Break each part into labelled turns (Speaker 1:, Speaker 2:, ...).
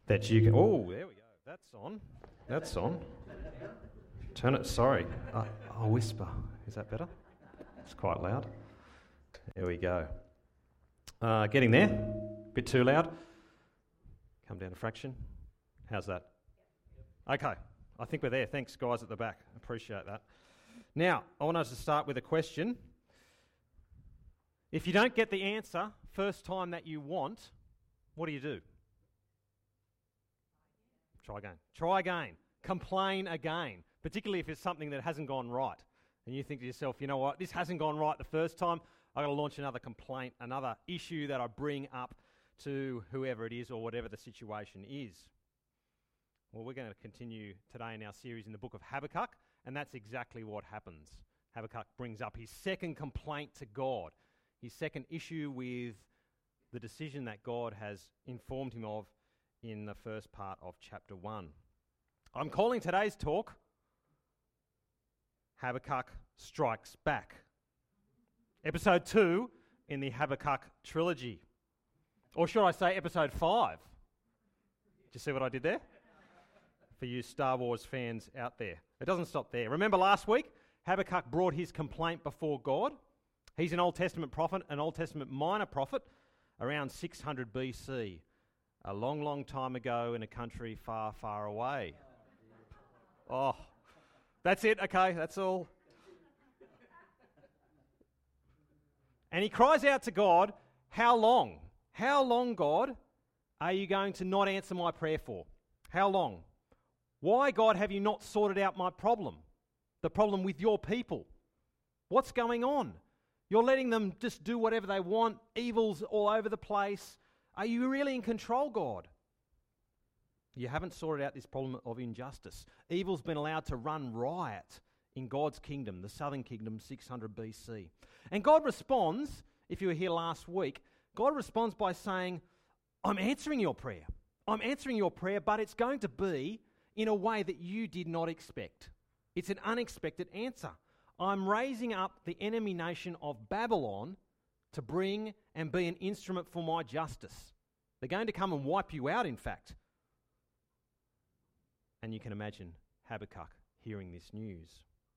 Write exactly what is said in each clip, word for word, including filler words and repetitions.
Speaker 1: that you can... Oh, there we go. That's on. That's on. Turn it... Sorry. Uh, I'll whisper. Is that better? It's quite loud. There we go. Uh, getting there. Bit too loud. Come down a fraction. How's that? Okay. I think we're there. Thanks, guys at the back. Appreciate that. Now, I want us to start with a question. If you don't get the answer first time that you want, what do you do? Try again. Try again. Complain again, particularly if it's something that hasn't gone right. And you think to yourself, you know what, this hasn't gone right the first time. I've got to launch another complaint, another issue that I bring up to whoever it is or whatever the situation is. Well, we're going to continue today in our series in the book of Habakkuk, and that's exactly what happens. Habakkuk brings up his second complaint to God, his second issue with the decision that God has informed him of in the first part of chapter one. I'm calling today's talk Habakkuk Strikes Back. Episode two in the Habakkuk trilogy. Or should I say episode five? Did you see what I did there? For you Star Wars fans out there. It doesn't stop there. Remember last week, Habakkuk brought his complaint before God. He's an Old Testament prophet, an Old Testament minor prophet, around six hundred B C, a long, long time ago in a country far, far away. Oh, that's it. Okay, that's all. And he cries out to God, how long? How long, God, are you going to not answer my prayer for? How long? Why, God, have you not sorted out my problem? The problem with your people. What's going on? You're letting them just do whatever they want, evils all over the place. Are you really in control, God? You haven't sorted out this problem of injustice. Evil's been allowed to run riot in God's kingdom, the southern kingdom, six hundred B C. And God responds, if you were here last week, God responds by saying, I'm answering your prayer. I'm answering your prayer, but it's going to be in a way that you did not expect. It's an unexpected answer. I'm raising up the enemy nation of Babylon to bring and be an instrument for my justice. They're going to come and wipe you out, in fact. And you can imagine Habakkuk hearing this news.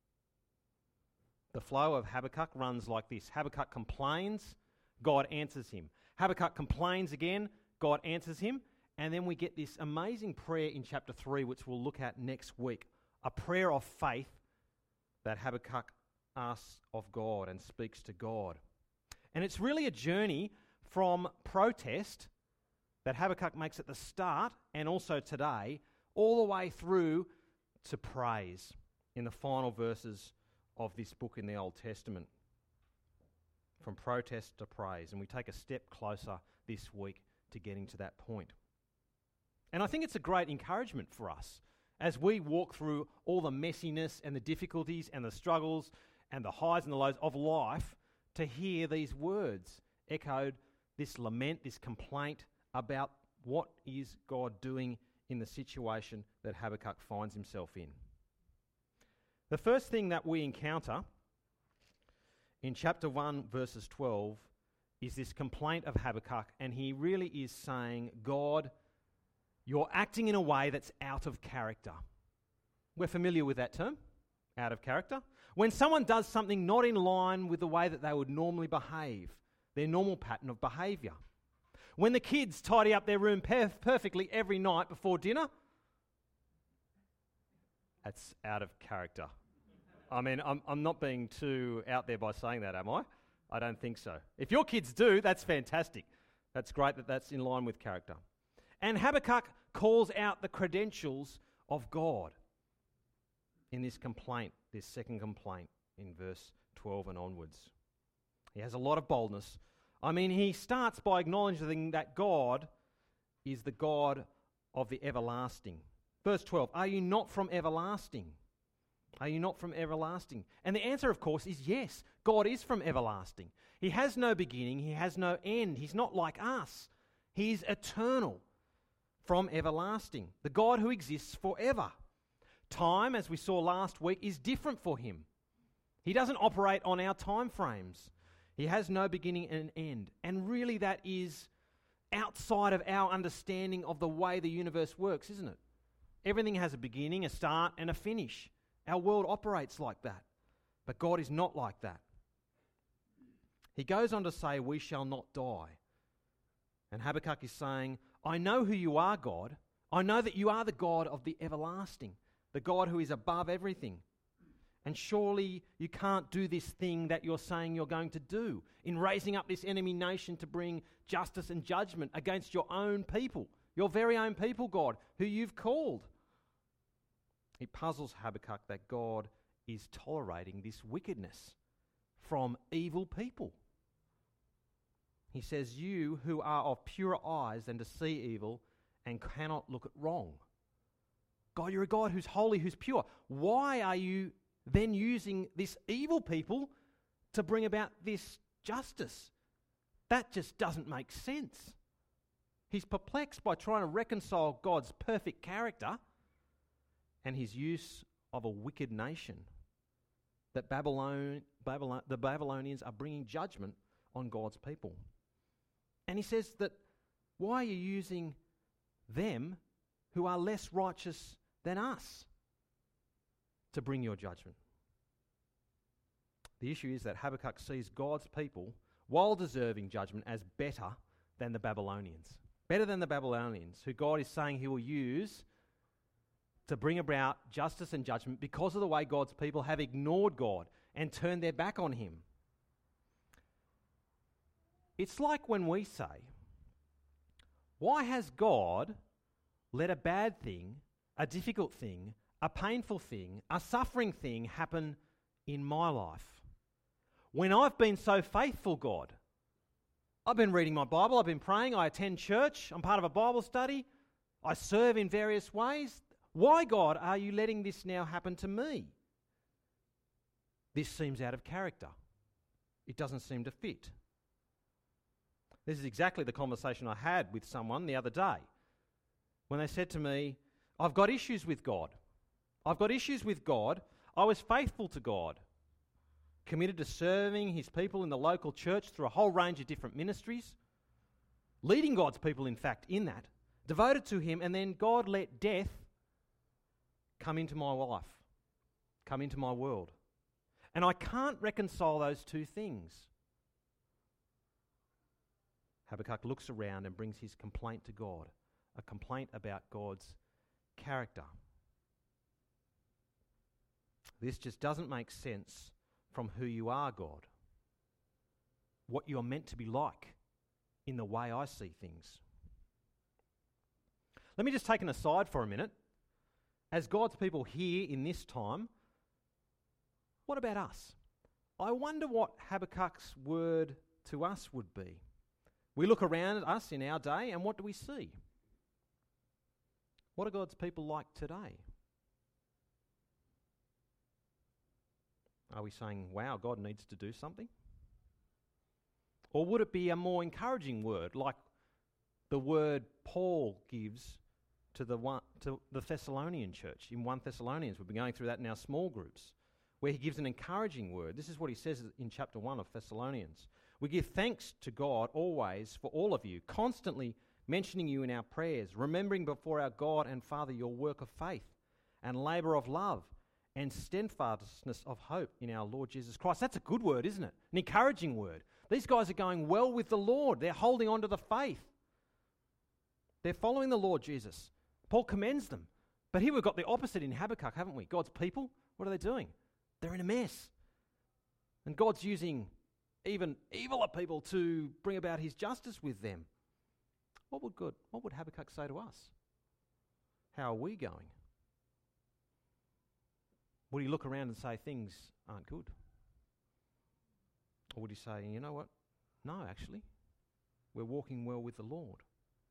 Speaker 1: The flow of Habakkuk runs like this. Habakkuk complains, God answers him. Habakkuk complains again, God answers him. And then we get this amazing prayer in chapter three, which we'll look at next week. A prayer of faith that Habakkuk asks of God and speaks to God. And it's really a journey from protest that Habakkuk makes at the start and also today, all the way through to praise in the final verses of this book in the Old Testament. From protest to praise. And we take a step closer this week to getting to that point. And I think it's a great encouragement for us as we walk through all the messiness and the difficulties and the struggles and the highs and the lows of life to hear these words echoed, this lament, this complaint about what is God doing in the situation that Habakkuk finds himself in. The first thing that we encounter in chapter one, verses twelve, is this complaint of Habakkuk, and he really is saying, God, you're acting in a way that's out of character. We're familiar with that term, out of character. When someone does something not in line with the way that they would normally behave, their normal pattern of behaviour. When the kids tidy up their room perf- perfectly every night before dinner, that's out of character. I mean, I'm, I'm not being too out there by saying that, am I? I don't think so. If your kids do, that's fantastic. That's great that that's in line with character. And Habakkuk calls out the credentials of God in this complaint, this second complaint in verse twelve and onwards. He has a lot of boldness. I mean, he starts by acknowledging that God is the God of the everlasting. Verse twelve, are you not from everlasting? Are you not from everlasting? And the answer, of course, is yes. God is from everlasting. He has no beginning. He has no end. He's not like us. He's eternal, from everlasting. The God who exists forever. Time, as we saw last week, is different for him. He doesn't operate on our time frames. He has no beginning and end. And really that is outside of our understanding of the way the universe works, isn't it? Everything has a beginning, a start, and a finish. Our world operates like that. But God is not like that. He goes on to say, we shall not die. And Habakkuk is saying, I know who you are, God. I know that you are the God of the everlasting, the God who is above everything. And surely you can't do this thing that you're saying you're going to do in raising up this enemy nation to bring justice and judgment against your own people, your very own people, God, who you've called. It puzzles Habakkuk that God is tolerating this wickedness from evil people. He says, you who are of purer eyes than to see evil and cannot look at wrong. God, you're a God who's holy, who's pure. Why are you then using this evil people to bring about this justice? That just doesn't make sense. He's perplexed by trying to reconcile God's perfect character and his use of a wicked nation. That Babylon, Babylon, the Babylonians are bringing judgment on God's people. And he says that, why are you using them who are less righteous than us to bring your judgment? The issue is that Habakkuk sees God's people, while deserving judgment, as better than the Babylonians. Better than the Babylonians, who God is saying he will use to bring about justice and judgment because of the way God's people have ignored God and turned their back on him. It's like when we say, why has God let a bad thing, a difficult thing, a painful thing, a suffering thing happen in my life? When I've been so faithful, God, I've been reading my Bible, I've been praying, I attend church, I'm part of a Bible study, I serve in various ways. Why, God, are you letting this now happen to me? This seems out of character. It doesn't seem to fit. This is exactly the conversation I had with someone the other day when they said to me, I've got issues with God. I've got issues with God. I was faithful to God, committed to serving his people in the local church through a whole range of different ministries, leading God's people, in fact, in that, devoted to him, and then God let death come into my life, come into my world. And I can't reconcile those two things. Habakkuk looks around and brings his complaint to God, a complaint about God's character. This just doesn't make sense from who you are, God, what you are meant to be like in the way I see things. Let me just take an aside for a minute. As God's people here in this time, what about us? I wonder what Habakkuk's word to us would be. We look around at us in our day, and what do we see? What are God's people like today? Are we saying, wow, God needs to do something? Or would it be a more encouraging word, like the word Paul gives to the one, to the Thessalonian church in First Thessalonians? We've been going through that in our small groups, where he gives an encouraging word. This is what he says in chapter one of Thessalonians. We give thanks to God always for all of you, constantly mentioning you in our prayers, remembering before our God and Father your work of faith and labour of love and steadfastness of hope in our Lord Jesus Christ. That's a good word, isn't it? An encouraging word. These guys are going well with the Lord. They're holding on to the faith. They're following the Lord Jesus. Paul commends them. But here we've got the opposite in Habakkuk, haven't we? God's people, what are they doing? They're in a mess. And God's using even eviler people to bring about his justice with them. What would good? What would Habakkuk say to us? How are we going? Would he look around and say things aren't good? Or would he say, you know what? No, actually, we're walking well with the Lord.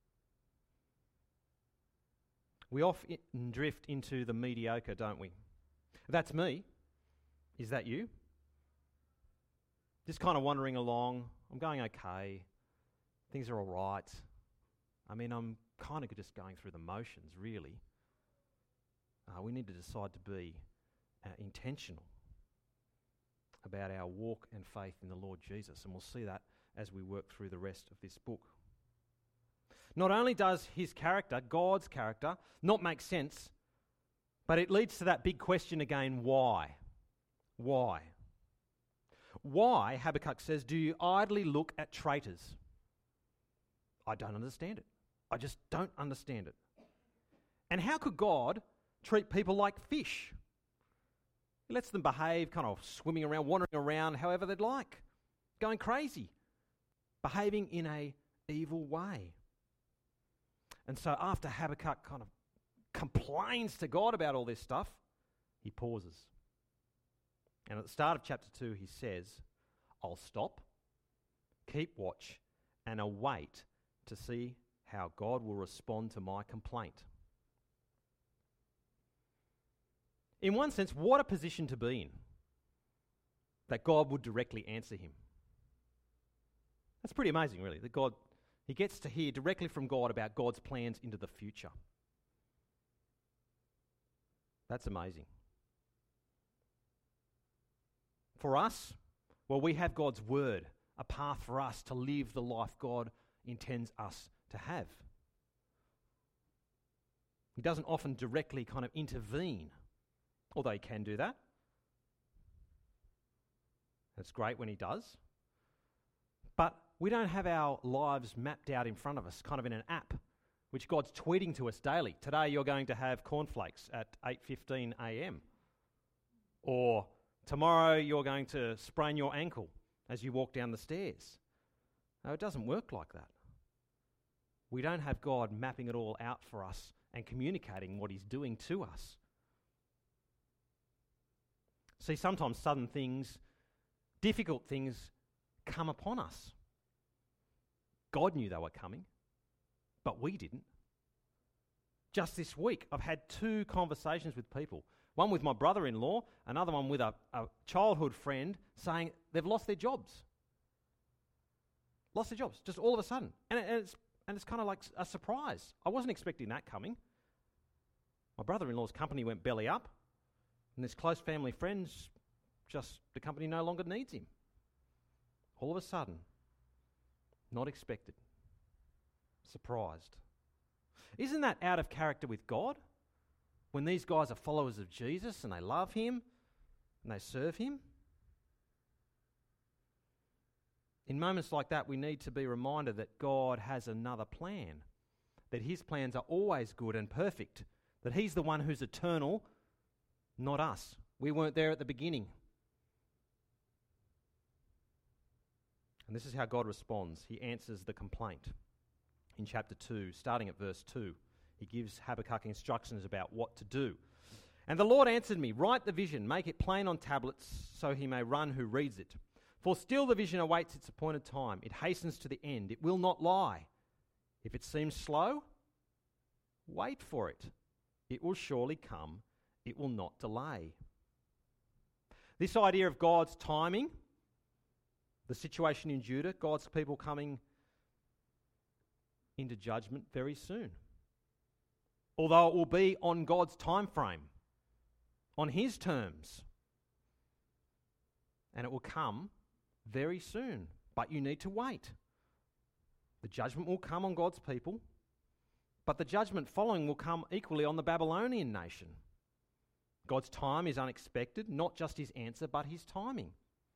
Speaker 1: We often drift into the mediocre, don't we? That's me. Is that you? Just kind of wandering along. I'm going okay. Things are all right. I mean, I'm kind of just going through the motions, really. Uh, we need to decide to be uh, intentional about our walk and faith in the Lord Jesus, and we'll see that as we work through the rest of this book. Not only does his character, God's character, not make sense, but it leads to that big question again, why? Why? Why, Habakkuk says, do you idly look at traitors? I don't understand it. I just don't understand it. And how could God treat people like fish? He lets them behave, kind of swimming around, wandering around however they'd like, going crazy, behaving in a evil way. And so after Habakkuk kind of complains to God about all this stuff, he pauses. And at the start of chapter two, he says, I'll stop, keep watch, and await to see how God will respond to my complaint. In one sense, what a position to be in, that God would directly answer him. That's pretty amazing, really, that God, he gets to hear directly from God about God's plans into the future. That's amazing. For us, well, we have God's word, a path for us to live the life God intends us to have. He doesn't often directly kind of intervene, although he can do that. It's great when he does. But we don't have our lives mapped out in front of us, kind of in an app, which God's tweeting to us daily. Today you're going to have cornflakes at eight fifteen a.m. Or tomorrow you're going to sprain your ankle as you walk down the stairs. No, it doesn't work like that. We don't have God mapping it all out for us and communicating what he's doing to us. See, sometimes sudden things, difficult things come upon us. God knew they were coming, but we didn't. Just this week, I've had two conversations with people. One with my brother-in-law, another one with a, a childhood friend saying they've lost their jobs. Lost their jobs, just all of a sudden. And, it, and it's and it's kind of like a surprise. I wasn't expecting that coming. My brother-in-law's company went belly up, and his close family friends, just the company no longer needs him. All of a sudden, not expected, surprised. Isn't that out of character with God? When these guys are followers of Jesus and they love him and they serve him? In moments like that, we need to be reminded that God has another plan, that his plans are always good and perfect, that he's the one who's eternal, not us. We weren't there at the beginning. And this is how God responds. He answers the complaint. In chapter two, starting at verse two, he gives Habakkuk instructions about what to do. And the Lord answered me, write the vision, make it plain on tablets, so he may run who reads it. For still the vision awaits its appointed time. It hastens to the end. It will not lie. If it seems slow, wait for it. It will surely come. It will not delay. This idea of God's timing, the situation in Judah, God's people coming into judgment very soon. Although it will be on God's time frame, on his terms. And it will come very soon, but you need to wait. The judgment will come on God's people, but the judgment following will come equally on the Babylonian nation. God's time is unexpected, not just his answer, but his timing.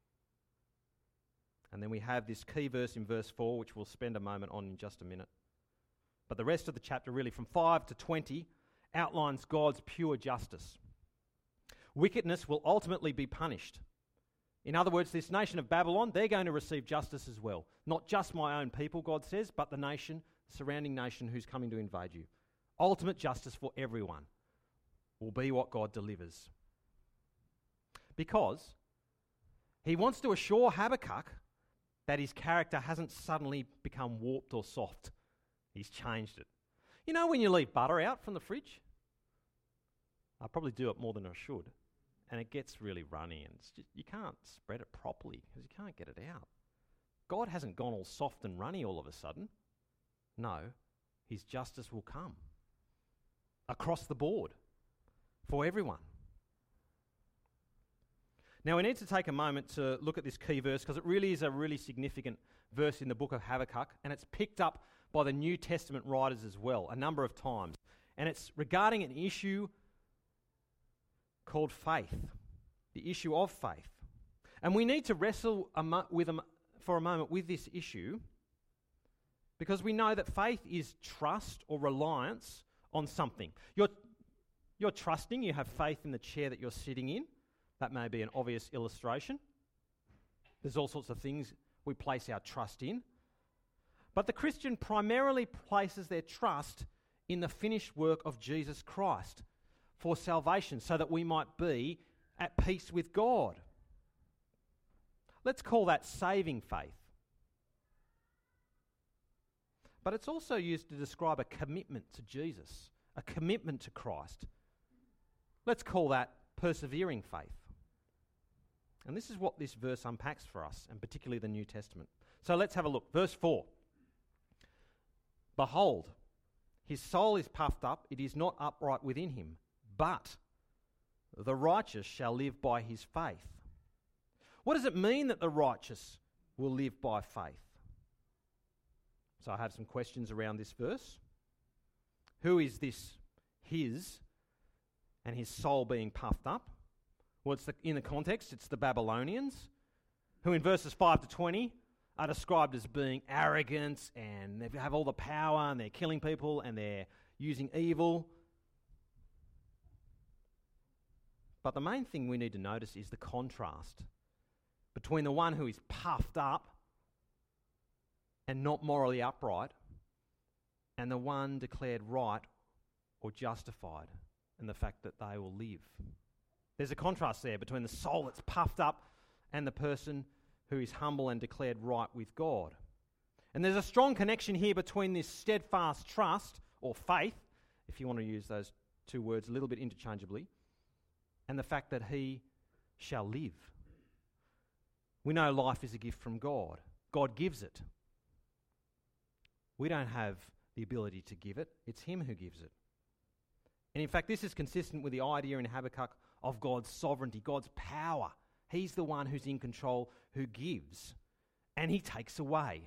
Speaker 1: And then we have this key verse in verse four, which we'll spend a moment on in just a minute. But the rest of the chapter, really from five to twenty, outlines God's pure justice. Wickedness will ultimately be punished. In other words, this nation of Babylon, they're going to receive justice as well. Not just my own people, God says, but the nation, the surrounding nation who's coming to invade you. Ultimate justice for everyone will be what God delivers. Because he wants to assure Habakkuk that his character hasn't suddenly become warped or soft. He's changed it. You know when you leave butter out from the fridge? I probably do it more than I should. And it gets really runny and it's just, you can't spread it properly because you can't get it out. God hasn't gone all soft and runny all of a sudden. No, his justice will come across the board for everyone. Now we need to take a moment to look at this key verse because it really is a really significant verse in the book of Habakkuk, and it's picked up by the New Testament writers as well a number of times. And it's regarding an issue called faith, the issue of faith. And we need to wrestle a mo- with a mo- for a moment with this issue because we know that faith is trust or reliance on something. You're, you're trusting, you have faith in the chair that you're sitting in. That may be an obvious illustration. There's all sorts of things we place our trust in. But the Christian primarily places their trust in the finished work of Jesus Christ for salvation so that we might be at peace with God. Let's call that saving faith. But it's also used to describe a commitment to Jesus, a commitment to Christ. Let's call that persevering faith. And this is what this verse unpacks for us, and particularly the New Testament. So let's have a look. Verse four. Behold, his soul is puffed up, it is not upright within him, but the righteous shall live by his faith. What does it mean that the righteous will live by faith? So I have some questions around this verse. Who is this his and his soul being puffed up? Well, it's the, in the context, it's the Babylonians, who in verses five to twenty are described as being arrogant and they have all the power and they're killing people and they're using evil. But the main thing we need to notice is the contrast between the one who is puffed up and not morally upright and the one declared right or justified and the fact that they will live. There's a contrast there between the soul that's puffed up and the person who is humble and declared right with God. And there's a strong connection here between this steadfast trust, or faith, if you want to use those two words a little bit interchangeably, and the fact that he shall live. We know life is a gift from God. God gives it. We don't have the ability to give it. It's him who gives it. And in fact, this is consistent with the idea in Habakkuk of God's sovereignty, God's power. He's the one who's in control, who gives, and he takes away.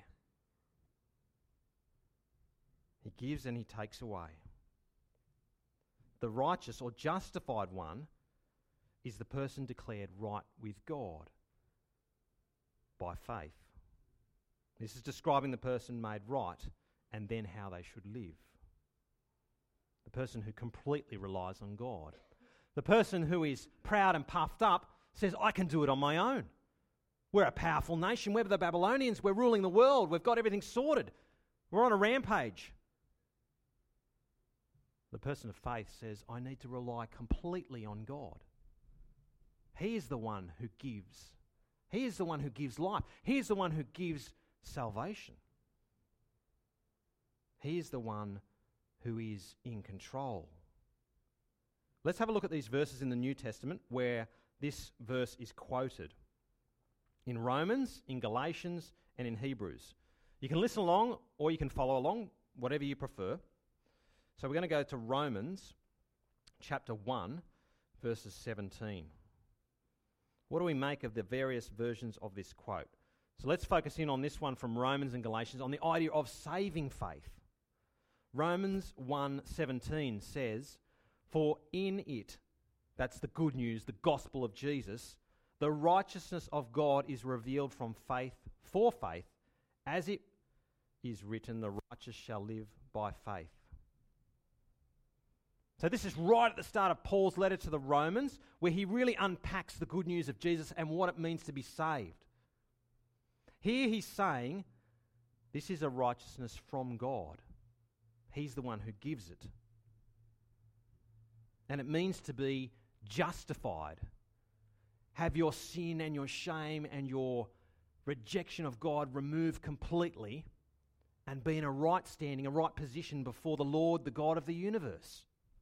Speaker 1: He gives and he takes away. The righteous or justified one is the person declared right with God by faith. This is describing the person made right and then how they should live. The person who completely relies on God. The person who is proud and puffed up says, I can do it on my own. We're a powerful nation. We're the Babylonians. We're ruling the world. We've got everything sorted. We're on a rampage. The person of faith says, I need to rely completely on God. He is the one who gives. He is the one who gives life. He is the one who gives salvation. He is the one who is in control. Let's have a look at these verses in the New Testament where this verse is quoted. In Romans, in Galatians, and in Hebrews. You can listen along or you can follow along, whatever you prefer. So we're going to go to Romans chapter one, verses seventeen. What do we make of the various versions of this quote? So let's focus in on this one from Romans and Galatians, on the idea of saving faith. Romans one seventeen says, for in it, that's the good news, the gospel of Jesus, the righteousness of God is revealed from faith for faith, as it is written, the righteous shall live by faith. So this is right at the start of Paul's letter to the Romans, where he really unpacks the good news of Jesus and what it means to be saved. Here he's saying, this is a righteousness from God. He's the one who gives it. And it means to be justified. Have your sin and your shame and your rejection of God removed completely and be in a right standing, a right position before the Lord, the God of the universe.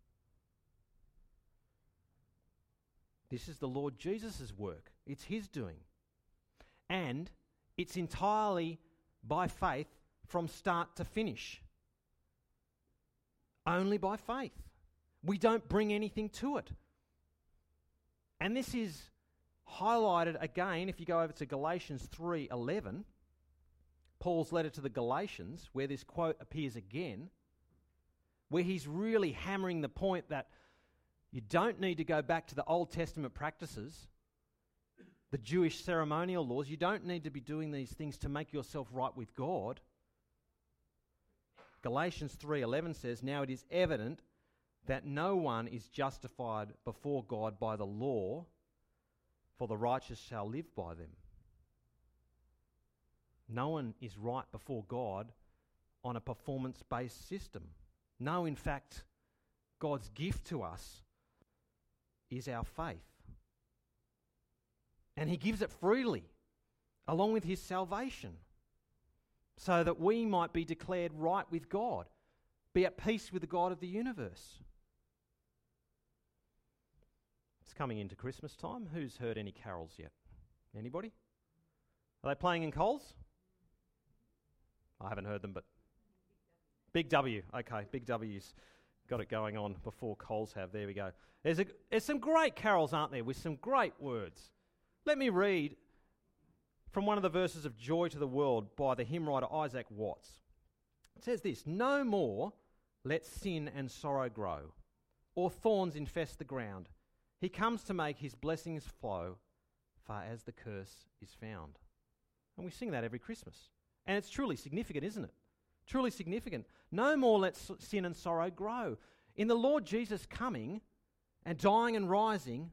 Speaker 1: This is the Lord Jesus' work. It's his doing. And it's entirely by faith from start to finish. Only by faith. We don't bring anything to it. And this is highlighted again, if you go over to Galatians three eleven, Paul's letter to the Galatians, where this quote appears again, where he's really hammering the point that you don't need to go back to the Old Testament practices, the Jewish ceremonial laws. You don't need to be doing these things to make yourself right with God. Galatians three eleven says, "Now it is evident that no one is justified before God by the law, for the righteous shall live by them." No one is right before God on a performance-based system. No, in fact, God's gift to us is our faith. And he gives it freely, along with his salvation, so that we might be declared right with God, be at peace with the God of the universe. It's coming into Christmas time. Who's heard any carols yet? Anybody? Are they playing in Coles? I haven't heard them, but Big W. Okay, Big W's got it going on before Coles have. There we go. There's, a, there's some great carols, aren't there, with some great words. Let me read from one of the verses of Joy to the World by the hymn writer Isaac Watts. It says this: "No more let sin and sorrow grow, or thorns infest the ground. He comes to make his blessings flow, far as the curse is found." And we sing that every Christmas. And it's truly significant, isn't it? Truly significant. No more let sin and sorrow grow. In the Lord Jesus coming and dying and rising,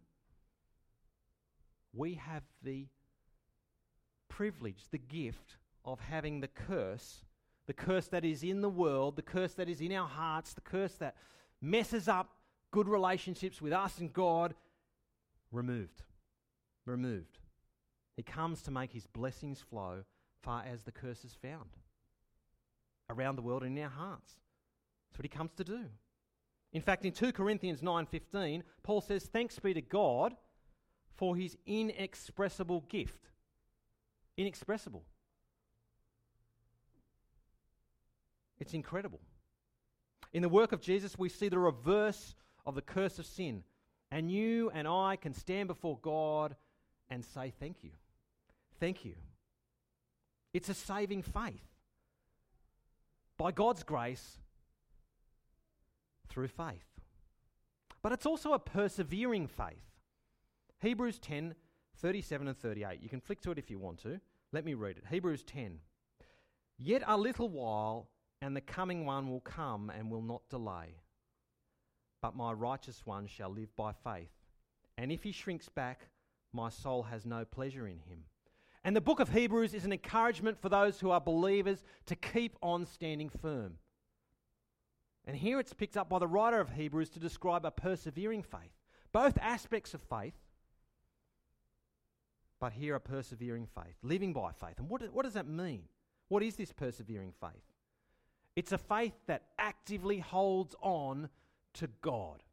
Speaker 1: we have the privilege, the gift of having the curse, the curse that is in the world, the curse that is in our hearts, the curse that messes up good relationships with us and God, removed. Removed. He comes to make his blessings flow far as the curse is found. Around the world and in our hearts. That's what he comes to do. In fact, in two Corinthians nine fifteen, Paul says, "Thanks be to God for his inexpressible gift." Inexpressible. It's incredible. In the work of Jesus, we see the reverse of the curse of sin. And you and I can stand before God and say, "Thank you. Thank you." It's a saving faith. By God's grace, through faith. But it's also a persevering faith. Hebrews ten, thirty-seven and thirty-eight. You can flick to it if you want to. Let me read it. Hebrews ten. "Yet a little while, and the coming one will come and will not delay. But my righteous one shall live by faith. And if he shrinks back, my soul has no pleasure in him." And the book of Hebrews is an encouragement for those who are believers to keep on standing firm. And here it's picked up by the writer of Hebrews to describe a persevering faith. Both aspects of faith, but here a persevering faith, living by faith. And what, what does that mean? What is this persevering faith? It's a faith that actively holds on to God.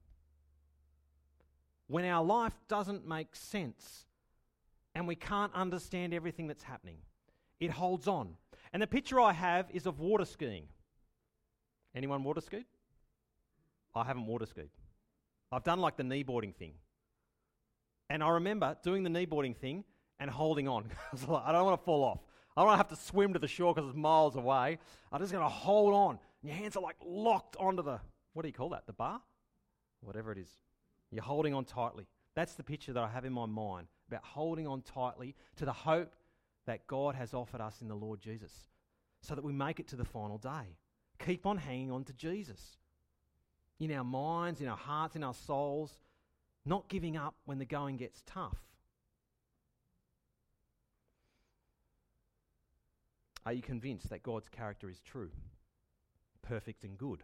Speaker 1: When our life doesn't make sense and we can't understand everything that's happening, it holds on. And the picture I have is of water skiing. Anyone water skied? I haven't water skied. I've done like the kneeboarding thing. And I remember doing the kneeboarding thing and holding on. I was like, I don't want to fall off. I don't want to have to swim to the shore because it's miles away. I'm just going to hold on. And your hands are like locked onto the, what do you call that, the bar? Whatever it is. You're holding on tightly. That's the picture that I have in my mind, about holding on tightly to the hope that God has offered us in the Lord Jesus, so that we make it to the final day. Keep on hanging on to Jesus. In our minds, in our hearts, in our souls, not giving up when the going gets tough. Are you convinced that God's character is true, perfect and good?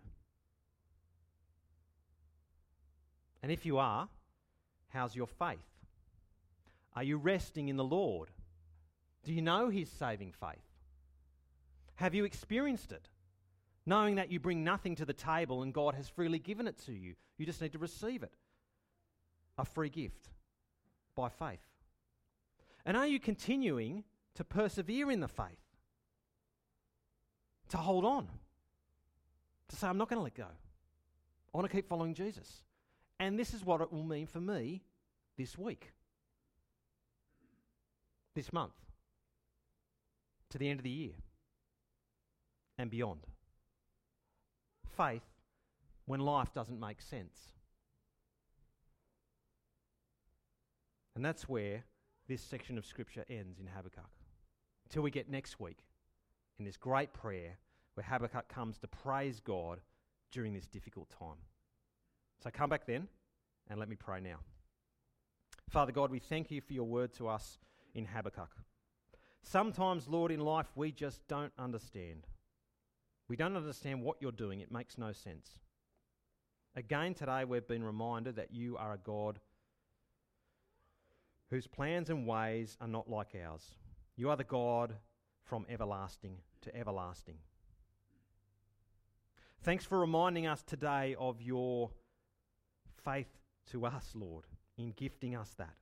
Speaker 1: And if you are, how's your faith? Are you resting in the Lord? Do you know his saving faith? Have you experienced it, knowing that you bring nothing to the table and God has freely given it to you? You just need to receive it. A free gift by faith. And are you continuing to persevere in the faith? To hold on. To say, I'm not going to let go. I want to keep following Jesus. And this is what it will mean for me this week. this month, to the end of the year, and beyond. Faith when life doesn't make sense. And that's where this section of Scripture ends in Habakkuk. Until we get next week in this great prayer where Habakkuk comes to praise God during this difficult time. So come back then and let me pray now. Father God, we thank you for your word to us in Habakkuk. Sometimes, Lord, in life we just don't understand. We don't understand what you're doing. It makes no sense. Again today we've been reminded that you are a God whose plans and ways are not like ours. You are the God from everlasting to everlasting. Thanks for reminding us today of your faith to us, Lord, in gifting us that.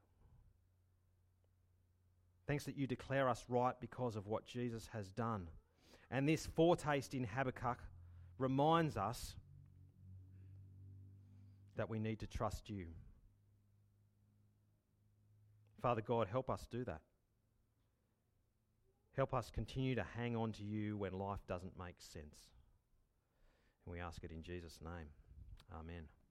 Speaker 1: Thanks that you declare us right because of what Jesus has done. And this foretaste in Habakkuk reminds us that we need to trust you. Father God, help us do that. Help us continue to hang on to you when life doesn't make sense. And we ask it in Jesus' name. Amen.